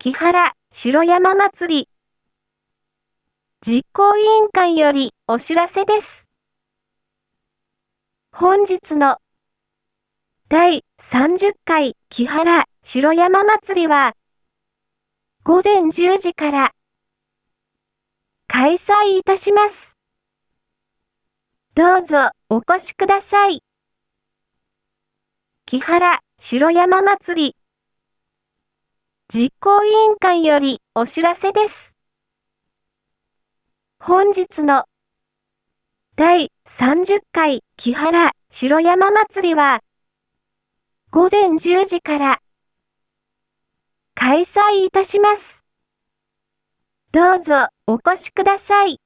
木原城山祭り実行委員会よりお知らせです。本日の第30回木原城山祭りは午前10時から開催いたします。どうぞお越しください。木原城山祭り実行委員会よりお知らせです。本日の第30回木原城山祭りは午前10時から開催いたします。どうぞお越しください。